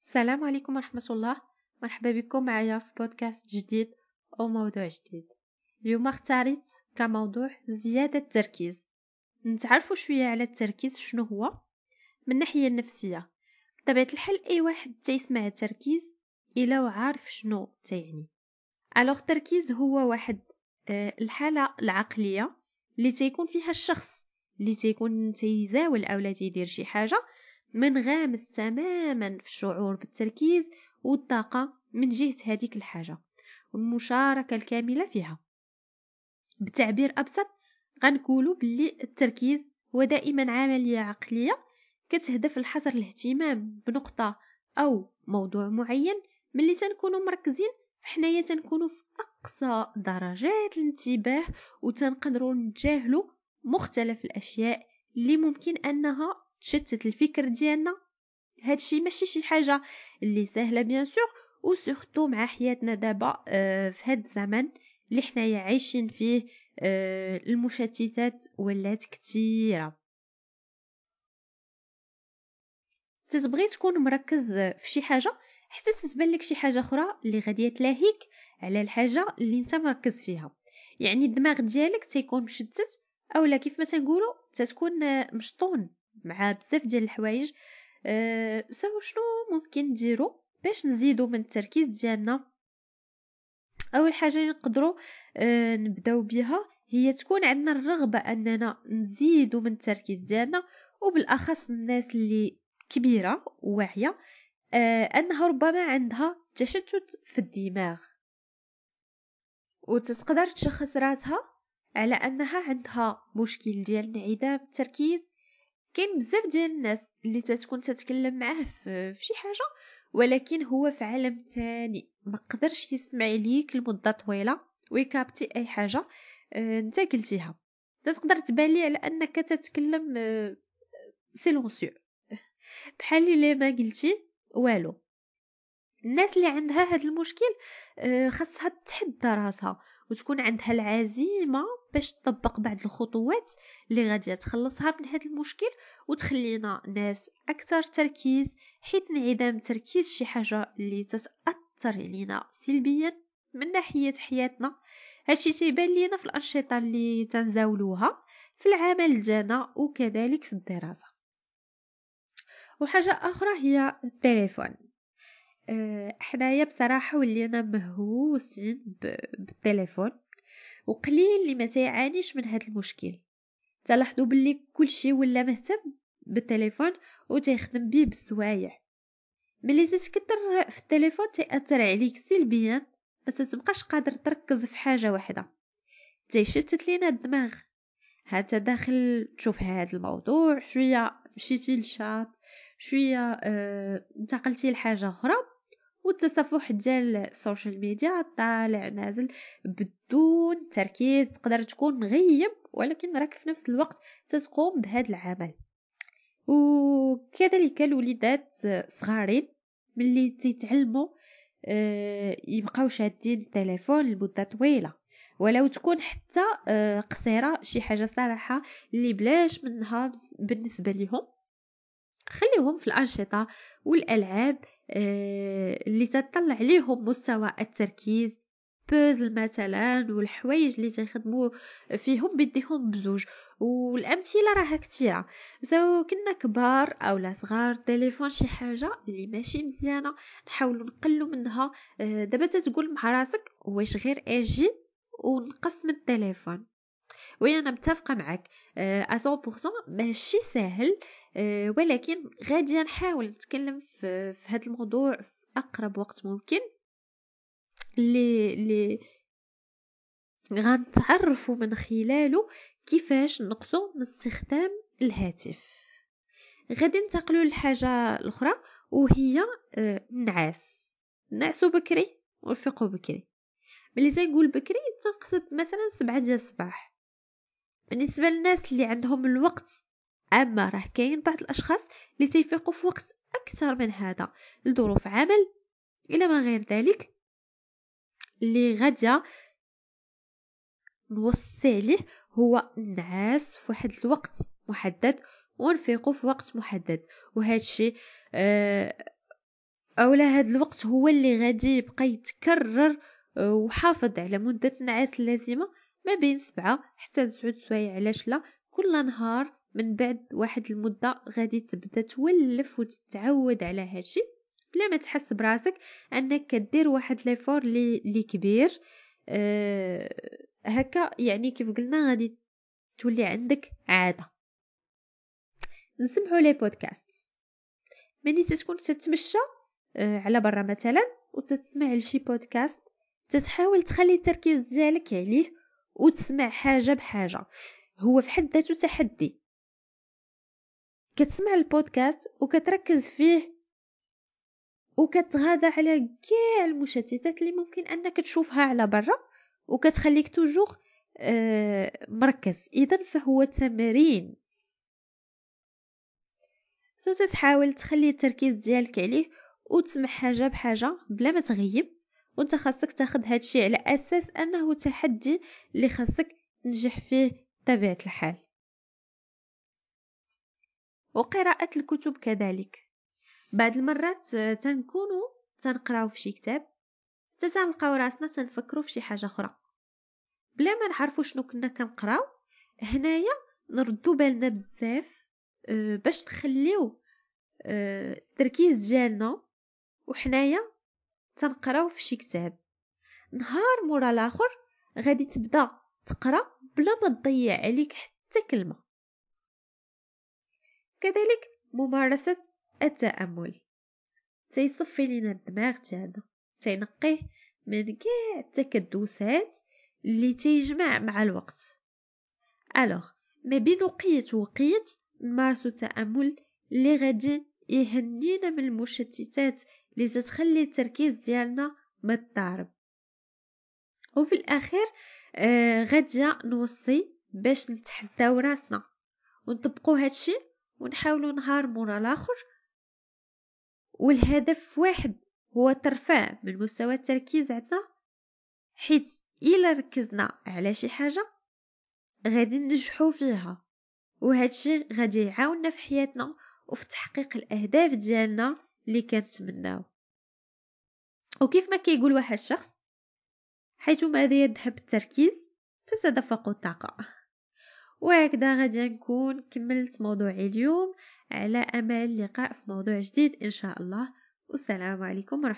السلام عليكم ورحمة الله. مرحبا بكم معايا في بودكاست جديد أو موضوع جديد. اليوم اختاريت كموضوع زيادة التركيز. نتعرفوا شوية على التركيز شنو هو من الناحية النفسية. بطبيعة الحال أي واحد تيسمع التركيز إلا وعارف شنو تيعني. ألوغ التركيز هو واحد الحالة العقلية اللي تيكون فيها الشخص اللي تيكون تيزاول أو تيدير شي حاجة منغامس تماما في الشعور بالتركيز والطاقة من جهة هذيك الحاجة والمشاركة الكاملة فيها. بتعبير أبسط غنقولوا باللي التركيز هو دائما عملية عقلية كتهدف لحصر الاهتمام بنقطة أو موضوع معين. ملي تنكونوا مركزين فحنايا تنكونوا في أقصى درجات الانتباه وتنقدروا نتجاهلوا مختلف الأشياء اللي ممكن أنها تشتت الفكر ديالنا. هادشي ماشي شي حاجة اللي سهلة بيان سور وسورتو مع حياتنا دابا في هاد الزمن اللي حنايا عايشين فيه. المشتتات ولات كتيرة. تتبغي تكون مركز في شي حاجة حتى تتبان لك شي حاجة أخرى اللي غادي تلاهيك على الحاجة اللي انت مركز فيها. يعني الدماغ ديالك تيكون مشتت اولا كيف ما تنقولوا تتكون مشطون مع بزاف ديال الحوايج. شنو ممكن نديرو باش نزيدو من التركيز ديالنا؟ اول حاجه نقدروا نبداو بها هي تكون عندنا الرغبه اننا نزيدو من التركيز ديالنا، وبالاخص الناس اللي كبيره وواعيه انها ربما عندها تشتت في الدماغ وتقدر تشخص راسها على انها عندها مشكل ديال انعدام التركيز. كاين بزاف ديال الناس اللي تتكون تتكلم معاه في شي حاجه ولكن هو في عالم تاني ما قدرش يسمع ليك لمده طويله ويكابتي اي حاجه انت قلتيها. تقدر تبان لي على انك تتكلم سيلونسيو بحال اللي ما قلتي والو. الناس اللي عندها هذا المشكل خاصها تحدى راسها وتكون عندها العزيمة باش تطبق بعض الخطوات اللي غادي تخلصها من هذا المشكل وتخلينا ناس أكثر تركيز، حيث انعدام التركيز شي حاجة اللي تتأثر علينا سلبيا من ناحية حياتنا. هادشي تيبان لينا في الأنشطة اللي تنزاولوها في العمل ديالنا وكذلك في الدراسة. وحاجة أخرى هي التليفون. حنايا بصراحه ولينا مهووسين بالتليفون وقليل اللي ما تيعانيش من هذا المشكل. تلاحظوا باللي كل شيء ولا مهتم بالتليفون وتيخدم به بالسوايع. ملي تكثر في التليفون تاثر عليك سلبيا، ما تبقاش قادر تركز في حاجه واحده، تيشتت لينا الدماغ. هذا داخل تشوف هذا الموضوع شويه مشيتي للشات شويه انتقلتي لحاجه اخرى، والتصفح ديال السوشيال ميديا طالع نازل بدون تركيز. تقدر تكون مغيب ولكن راك في نفس الوقت تقوم بهذا العمل. وكذلك الوليدات صغارين ملي تيتعلموا يبقاو شادين التليفون لمده طويله ولو تكون حتى قصيره، شي حاجه صراحه اللي بلاش منها بالنسبه لهم. خليهم في الأنشطة والألعاب اللي تطلع عليهم مستوى التركيز، بوزل مثلا والحوايج اللي تخدموا فيهم بديهم بزوج. والأمثلة راها كتيرة سواء كنا كبار أو لا صغار. تليفون شي حاجة اللي ماشي مزيانة نحاولوا نقلوا منها. دابا تتقول مع راسك واش غير اجي ونقص من التليفون. وانا متفقه معك 100% ماشي سهل. ولكن غادي نحاول نتكلم في هذا الموضوع في اقرب وقت ممكن اللي غنتعرفوا من خلاله كيفاش نقصوا من استخدام الهاتف. غادي ننتقلوا للحاجه الاخرى وهي نعسوا بكري ونفيقوا بكري. ملي تنقول بكري تنقصد مثلا 7 ديال الصباح بالنسبه للناس اللي عندهم الوقت. اما راه كاين بعض الاشخاص اللي تيفيقوا في وقت اكثر من هذا لظروف عمل الى ما غير ذلك، اللي غاديه نوصي عليه هو النعاس في واحد الوقت محدد ونفيقوا في وقت محدد. وهذا الشيء اولا هذا الوقت هو اللي غادي يبقى يتكرر وحافظ على مدة النعاس اللازمة ما بين 7 حتى 9 سوايع. علاش لا؟ كل نهار من بعد واحد المدة غادي تبدا تولف وتتعود على هادشي بلا ما تحس براسك انك كدير واحد ليفور لي كبير. هكا يعني كيف قلنا غادي تولي عندك عادة. نسمعوا لي بودكاست ملي تكون تتمشى على برا مثلا وتتسمع لشي بودكاست، تتحاول تخلي التركيز ديالك عليه وتسمع حاجة بحاجة. هو في حد ذاته تحدي، كتسمع البودكاست وكتركز فيه وكتغاضى على كاع المشتتات اللي ممكن انك تشوفها على برا وكتخليك توجور مركز. اذا فهو تمرين، تحاول تخلي التركيز ديالك عليه وتسمع حاجه بحاجه بلا ما تغيب. وانت خاصك تاخذ هادشي على اساس انه تحدي اللي خاصك تنجح فيه طبيعه الحال. وقراءه الكتب كذلك، بعض المرات تنكونوا تنقراو في شي كتاب حتى تنلقاو راسنا تنفكروا في شي حاجه اخرى بلا ما نعرفوا شنو كنا كنقراو. هنايا نردوا بالنا بزاف باش نخليو التركيز ديالنا وحنايا تنقراو في شي كتاب. نهار مورا الاخر غادي تبدا تقرا بلا ما تضيع عليك حتى كلمه. كذلك ممارسه التامل تيصفي لينا الدماغ ديالنا، تينقيه من كاع التكدسات اللي تيجمع مع الوقت. الوغ ما بين وقيت وقيت نمارسو التامل اللي غادي يهنينا من المشتتات اللي تتخلي التركيز ديالنا مضطرب. وفي الاخير غادي نوصي باش نتحداو راسنا ونطبقوا هادشي ونحاولوا نهار مورا الاخر، والهدف واحد هو ترفع من مستوى التركيز عندنا، حيت الا ركزنا على شي حاجه غادي ننجحوا فيها وهادشي غادي يعاوننا في حياتنا وفي تحقيق الاهداف ديالنا اللي كنتمناو. وكيف ما كيقول واحد الشخص، حيثما يذهب التركيز تتدفق الطاقه. وهكذا غادي نكون كملت موضوعي اليوم، على امل اللقاء في موضوع جديد ان شاء الله. والسلام عليكم ورحمة